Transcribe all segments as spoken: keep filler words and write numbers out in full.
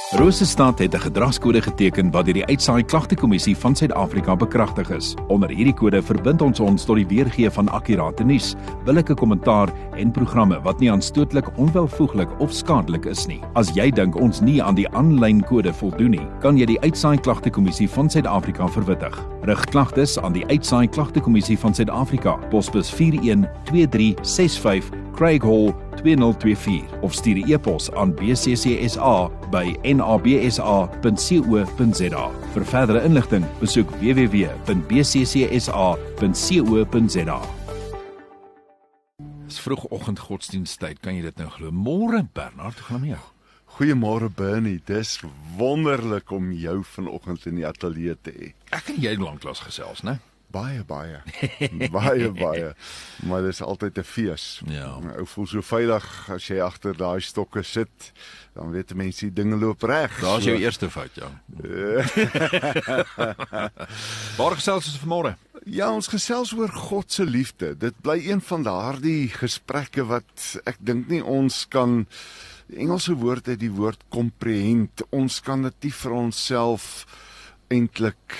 Rosestad het 'n gedragskode geteken wat deur die Uitsaai Klagtekommissie van Suid-Afrika bekragtig is. Onder hierdie kode verbind ons ons tot die weergee van akkurate nuus, billike kommentaar en programme wat nie aanstootlik, onwelvoeglik of skadelik is nie. As jy dink ons nie aan die aanlyn kode voldoen nie, kan jy die Uitsaai Klagtekommissie van Suid-Afrika verwittig. Rig klagtes aan die Uitsaai Klagtekommissie van Suid-Afrika, posbus vier een twee drie ses vyf, Craig Hall twee nul twee vier of stuur 'n e-pos aan b c c s a by n a b s a punt co punt z a. Vir verdere inligting, besoek w w w punt b c c s a punt co punt z a. Dis vroegoggend godsdiensttyd, kan jy dit nou glo? Môre Bernard, hoe gaan dit met jou? Goeiemôre Bernie, dis wonderlik om jou vanoggend in die ateljee te hê. Ek en jy lanklaas gesels, né? Baie, baie, baie, baie, maar dit is altyd 'n fees. Ja. Ou voel so veilig as jy agter daai stokke sit, dan weet mense die dinge loop reg. Daar's jou eerste fout, ja. Waar gesels ons vanmôre? Ja, ons gesels oor God se liefde. Dit bly een van daardie gesprekke wat ek dink nie ons kan, die Engelse woord het die woord comprehend, ons kan dit nie vir onsself eintlik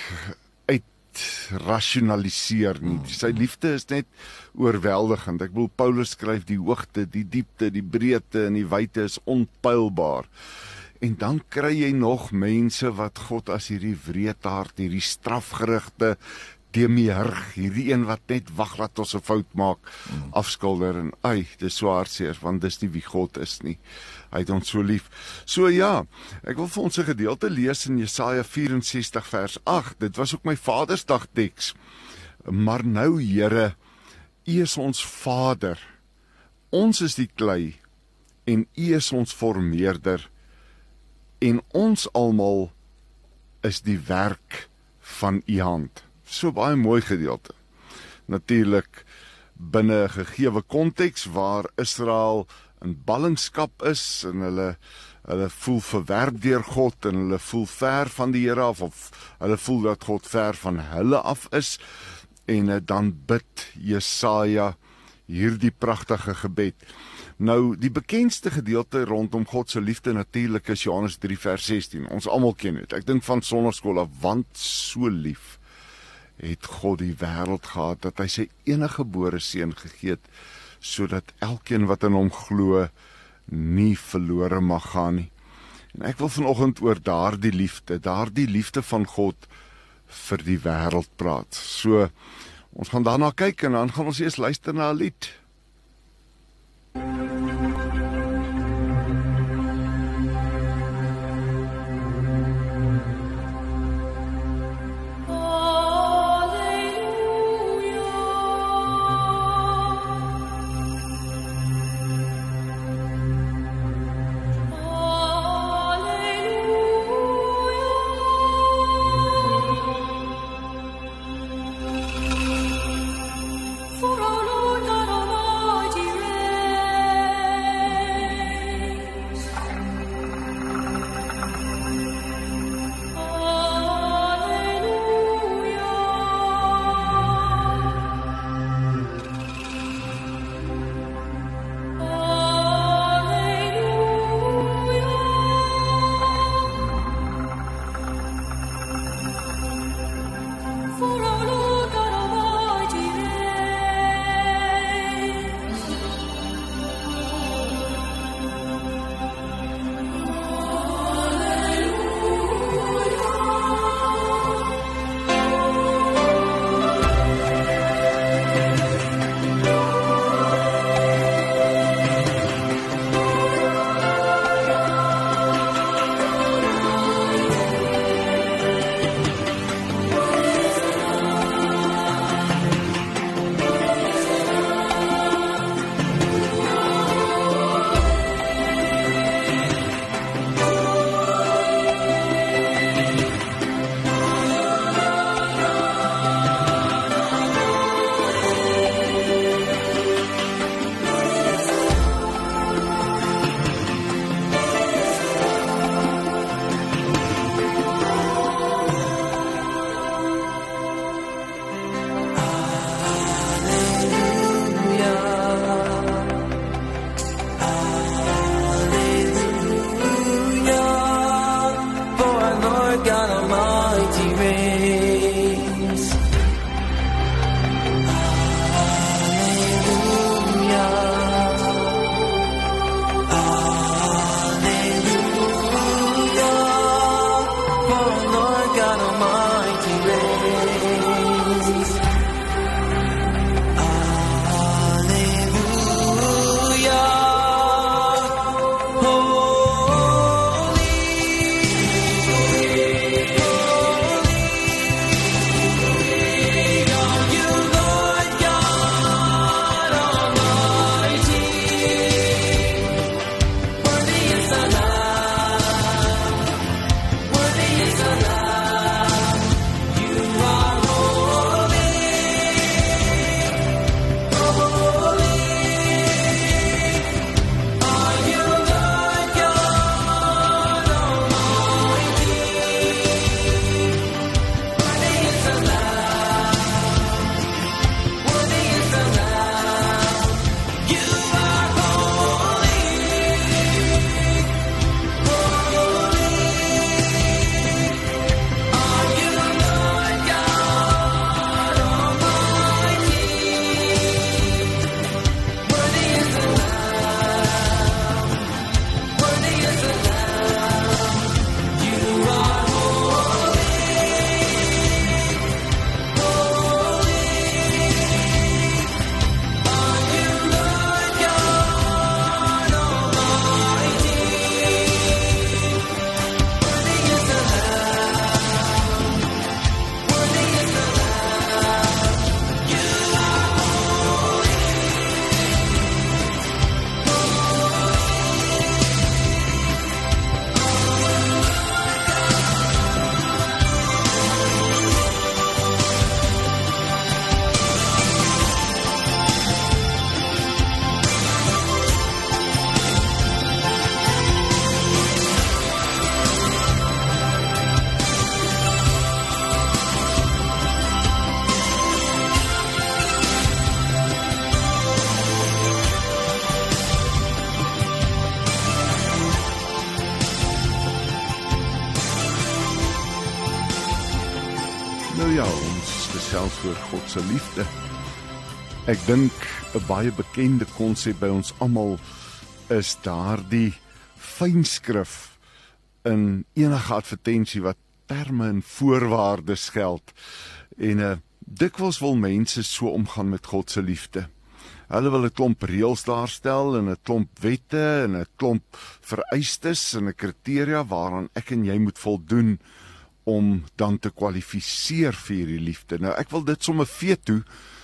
rationaliseer nie. Sy liefde is net oorweldigend. Ek bedoel, Paulus skryf die hoogte, die diepte, die breedte en die wyte is onpylbaar. En dan kry jy nog mense wat God as hierdie wreedaard, hierdie strafgerigte demiurg, hierdie een wat net wag dat ons 'n fout maak, mm. afskilder en ai, dis so hartseer, want dis nie wie God is nie. Hy het ons so lief. So ja, ek wil vir ons 'n gedeelte lees in Jesaja vyf en ses vers agt. Dit was ook my Vadersdag teks. Maar nou, Here, U is ons Vader. Ons is die klei en U is ons vormeerder. En ons almal is die werk van U hand. So baie mooi gedeelte. Natuurlik binne 'n gegeewe konteks waar Israel in ballingskap is en hulle hulle voel verwerp deur God en hulle voel ver van die Here af of hulle voel dat God ver van hulle af is en dan bid Jesaja hierdie pragtige gebed. Nou die bekendste gedeelte rondom God se liefde natuurlik is Johannes drie vers sestien. Ons almal ken dit. Ek dink van sonnaarskool af, want so lief het God die wêreld gehad dat hy sy eniggebore seun gegee het sodat elkeen wat in hom glo nie verlore mag gaan nie. En ek wil vanoggend oor daardie liefde, daardie liefde van God vir die wêreld praat. So ons gaan daarna kyk en dan gaan ons eers luister na 'n lied. For our Lord God Almighty Nou ja, ons gesels oor God se liefde. Ek dink 'n baie bekende konsep by ons almal is daardie fynskrif in enige advertensie wat terme en voorwaardes geld. En uh, dikwels wil mense so omgaan met God se liefde. Hulle wil 'n klomp reëls daarstel en 'n klomp wette en 'n klomp vereistes en 'n kriteria waaraan ek en jy moet voldoen om dan te kwalifiseer vir hierdie liefde. Nou ek wil dit sommer vee toe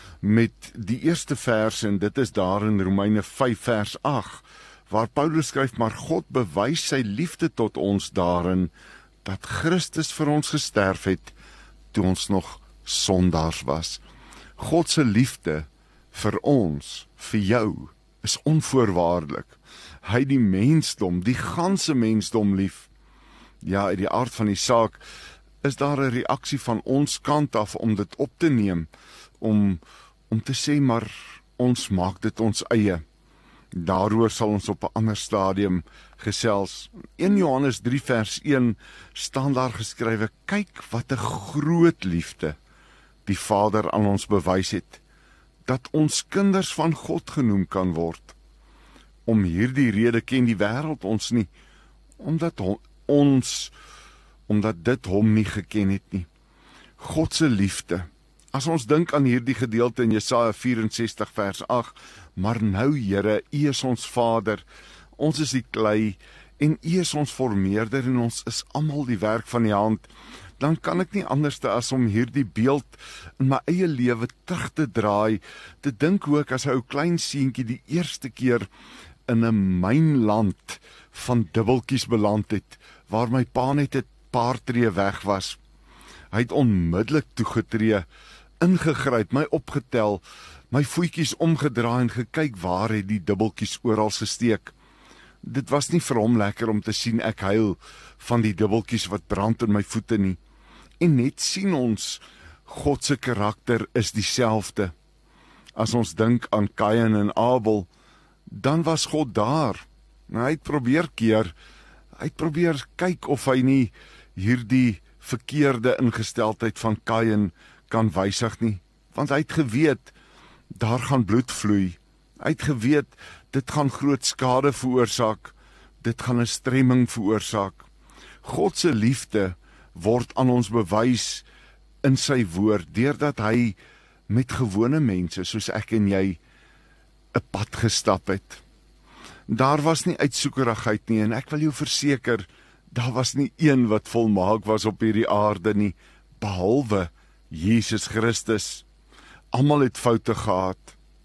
met die eerste vers en dit is daar in Romeine vyf vers agt waar Paulus skryf, maar God bewys sy liefde tot ons daarin dat Christus vir ons gesterf het toe ons nog sondaars was. God se liefde vir ons, vir jou, is onvoorwaardelik. Hy het die mensdom, die ganse mensdom lief. Ja, uit die aard van die saak is daar 'n reaksie van ons kant af om dit op te neem, om, om te sê, maar ons maak dit ons eie. Daaroor sal ons op 'n ander stadium gesels. Eerste Johannes drie vers een staan daar geskrywe, kyk wat 'n groot liefde die Vader aan ons bewys het, dat ons kinders van God genoem kan word. Om hierdie rede ken die wêreld ons nie, omdat ons, omdat dit hom nie geken het nie. God se liefde. As ons dink aan hierdie gedeelte in Jesaja vyf en ses vers agt, maar nou Here, U is ons Vader, ons is die klei, en U is ons vormeerder, en ons is almal die werk van die hand, dan kan ek nie anders as om hierdie beeld in my eie lewe terug te draai, te dink hoe ek as 'n ou klein seentjie die eerste keer in 'n mynland van dubbeltjies beland het, waar my pa net 'n paar tree weg was. Hy het onmiddellik toegetree, ingegryp, my opgetel, my voetjies omgedraai en gekyk waar het die dubbeltjies oral gesteek. Dit was nie vir hom lekker om te sien ek huil van die dubbeltjies wat brand in my voete nie. En net sien ons, God se karakter is dieselfde. As ons dink aan Kain en Abel, dan was God daar. Nou, hy het probeer keer, hy het probeer kyk of hy nie hierdie verkeerde ingesteldheid van Kain kan wysig nie, want hy het geweet, daar gaan bloed vloei. Hy het geweet, dit gaan groot skade veroorsaak, dit gaan 'n stremming veroorsaak. God se liefde word aan ons bewys in sy woord, deurdat hy met gewone mense, soos ek en jy, 'n pad gestap het. Daar was nie uitsoekerigheid nie, en ek wil jou verseker, daar was nie een wat volmaak was op hierdie aarde nie, behalwe Jesus Christus. Almal het foute gehad.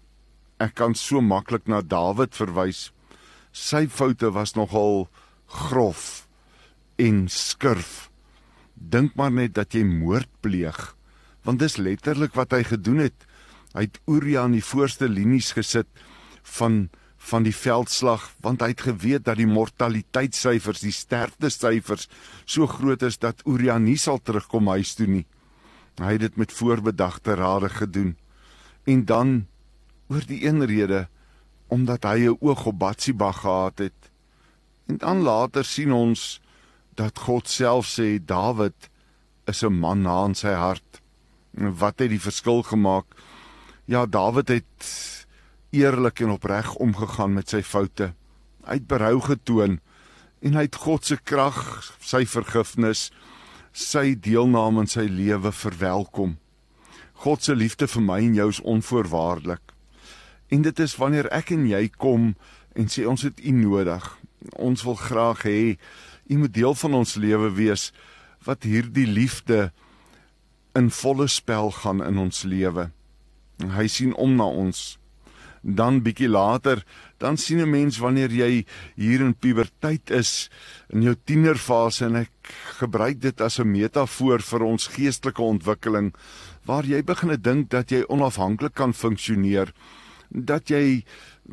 Ek kan so maklik na Dawid verwys. Sy foute was nogal grof en skurf. Dink maar net dat jy moord pleeg, want dis letterlik wat hy gedoen het. Hy het Uria in die voorste linies gesit van, van die veldslag, want hy het geweet dat die mortaliteitssyfers, die sterftesyfers, so groot is dat Uria nie sal terugkom huis toe nie. Hy het dit met voorbedagte rade gedoen. En dan, oor die een rede, omdat hy 'n oog op Batsheba gehad het. En dan later sien ons, dat God self sê, Dawid is 'n man na in sy hart. En wat het die verskil gemaak? Ja, Dawid het eerlik en opreg omgegaan met sy foute. Hy het berou getoon, en hy het God se krag, sy vergifnis, sy deelname in sy lewe verwelkom. God se liefde vir my en jou is onvoorwaardelik. En dit is wanneer ek en jy kom en sê ons het U nodig. Ons wil graag hê U moet deel van ons lewe wees wat hierdie liefde in volle spel gaan in ons lewe. Hy sien om na ons. Dan bietjie later, dan sien 'n mens wanneer jy hier in puberteit is, in jou tienerfase, en ek gebruik dit as 'n metafoor vir ons geestelike ontwikkeling, waar jy begin dink dat jy onafhanklik kan funksioneer, dat jy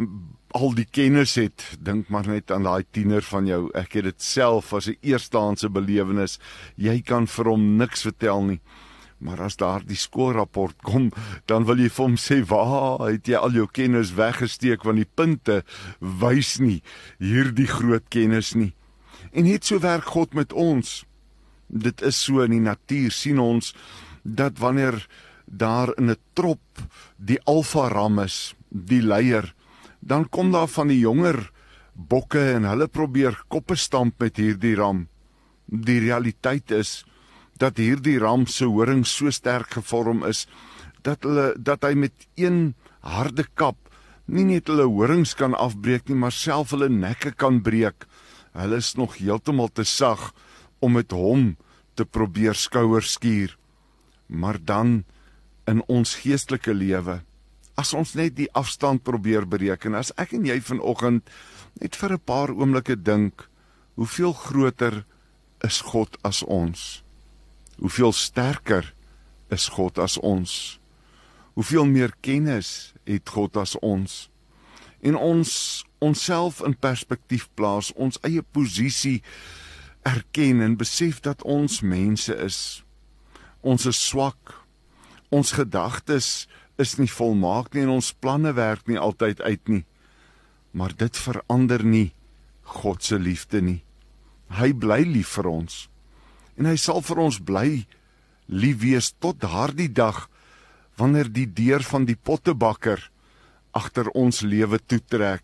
al die kennis het. Dink maar net aan daai tiener van jou. Ek het dit self as 'n eerstehandse belewenis. Jy kan vir hom niks vertel nie. Maar as daar die skoolrapport kom, dan wil jy vir hom sê, waar het jy al jou kennis weggesteek, want die punte wys nie hierdie groot kennis nie. En net so werk God met ons. Dit is so in die natuur, sien ons, dat wanneer daar in 'n trop die alfa ram is, die leier, dan kom daar van die jonger bokke en hulle probeer koppe stamp met hierdie ram. Die realiteit is dat hierdie ram se horing so sterk gevorm is dat hulle dat hy met een harde kap nie net hulle horings kan afbreek nie, maar self hulle nekke kan breek. Hulle is nog heeltemal te sag om met hom te probeer skouers skuur. Maar dan in ons geestelike lewe, as ons net die afstand probeer bereken, as ek en jy vanoggend net vir 'n paar oomblikke dink, hoeveel groter is God as ons? Hoeveel sterker is God as ons? Hoeveel meer kennis het God as ons? En ons onsself in perspektief plaas, ons eie posisie erken en besef dat ons mense is. Ons is swak. Ons gedagtes is nie volmaak nie en ons planne werk nie altyd uit nie. Maar dit verander nie God se liefde nie. Hy bly lief vir ons. En hy sal vir ons bly lief wees tot daardie dag wanneer die deur van die pottebakker agter ons lewe toetrek.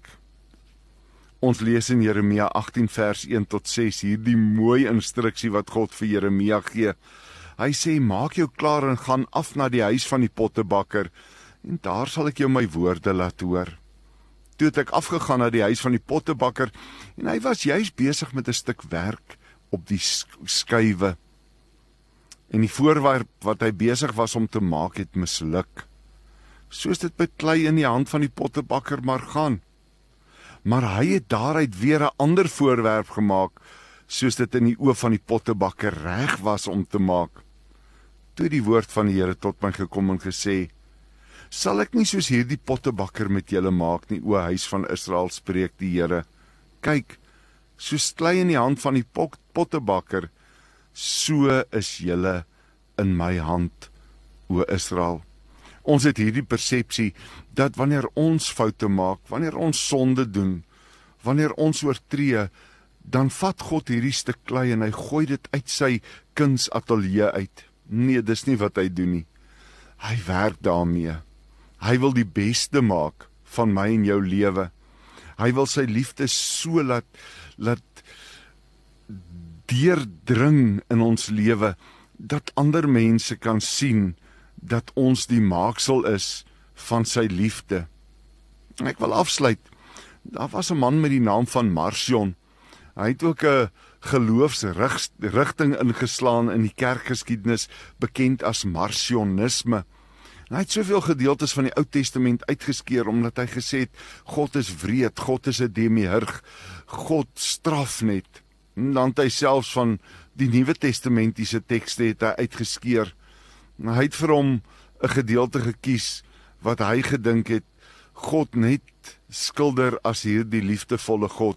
Ons lees in Jeremia agttien vers een tot ses hierdie mooi instruksie wat God vir Jeremia gee. Hy sê, maak jou klaar en gaan af na die huis van die pottebakker en daar sal ek jou my woorde laat hoor. Toe het ek afgegaan na die huis van die pottebakker en hy was juist besig met 'n stuk werk op die skuwe. En die voorwerp wat hy besig was om te maak het misluk. Soos dit met klei in die hand van die pottebakker maar gaan. Maar hy het daaruit weer 'n ander voorwerp gemaak, soos dit in die oë van die pottebakker reg was om te maak. Toe die woord van die Here tot my gekom en gesê, sal ek nie soos hierdie pottebakker met julle maak nie, o huis van Israel, spreek die Here. Kyk, soos klei in die hand van die pottebakker, so is julle in my hand, o Israel. Ons het hierdie persepsie dat wanneer ons foute maak, wanneer ons sonde doen, wanneer ons oortree, dan vat God hierdie stuk klei en hy gooi dit uit sy kunsatelier uit. Nee, dis nie wat hy doen nie. Hy werk daarmee. Hy wil die beste maak van my en jou lewe. Hy wil sy liefde so laat, laat deurdring in ons lewe, dat ander mense kan sien, dat ons die maaksel is van sy liefde. Ek wil afsluit. Daar was 'n man met die naam van Marcion. Hy het ook 'n geloofsrigting ingeslaan in die kerkgeskiedenis, bekend as Marcionisme. En hy het soveel gedeeltes van die Ou Testament uitgeskeur, omdat hy gesê het, God is wreed, God is 'n demiurg, God straf net. En dan het hy selfs van die Nuwe Testamentiese tekste het hy uitgeskeur. Hy het vir hom 'n gedeelte gekies, wat hy gedink het, God net skilder as hierdie liefdevolle God.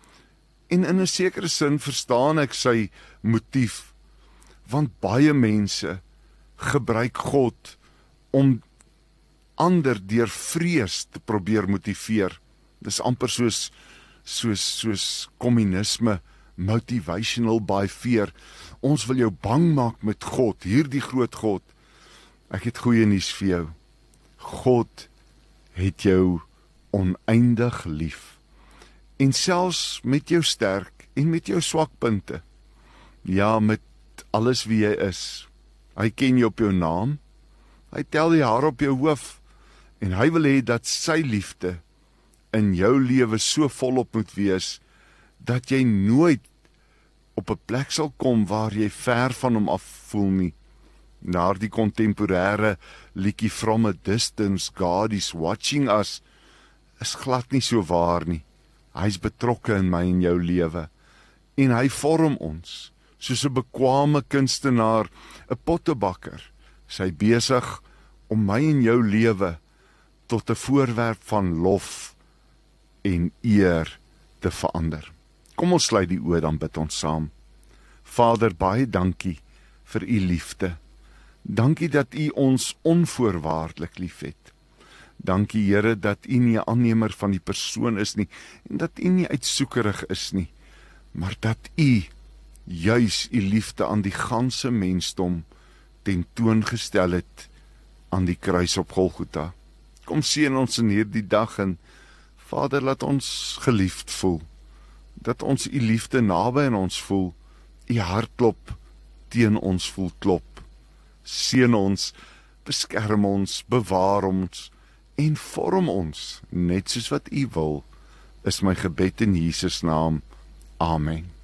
En in 'n sekere sin verstaan ek sy motief, want baie mense gebruik God om ander deur vrees te probeer motiveer. Dis amper soos soos soos kommunisme, motivational by fear. Ons wil jou bang maak met God, hierdie groot God. Ek het goeie nuus vir jou. God het jou oneindig lief. En selfs met jou sterk en met jou swakpunte. Ja, met alles wie jy is. Hy ken jou op jou naam. Hy tel die hare op jou hoof. En hy wil hê dat sy liefde in jou lewe so volop moet wees, dat jy nooit op 'n plek sal kom waar jy ver van hom af voel nie. Na die kontemporêre liedjie From a Distance, God is watching us, is glad nie so waar nie. Hy's betrokke in my en jou lewe. En hy vorm ons, soos 'n bekwame kunstenaar, 'n pottebakker. Sy besig om my en jou lewe tot 'n voorwerp van lof en eer te verander. Kom ons sluit die oë, dan bid ons saam. Vader, baie dankie vir u liefde. Dankie dat u ons onvoorwaardelik liefhet. Dankie Here dat u nie 'n aannemer van die persoon is nie, en dat u nie uitsoekerig is nie, maar dat u juis u liefde aan die ganse mensdom tentoongestel het aan die kruis op Golgotha. Kom seën ons in hierdie dag en Vader, laat ons geliefd voel, dat ons u liefde naby in ons voel, u hartklop teen ons voel klop. Seën ons, beskerm ons, bewaar ons en vorm ons, net soos wat u wil, is my gebed in Jesus naam. Amen.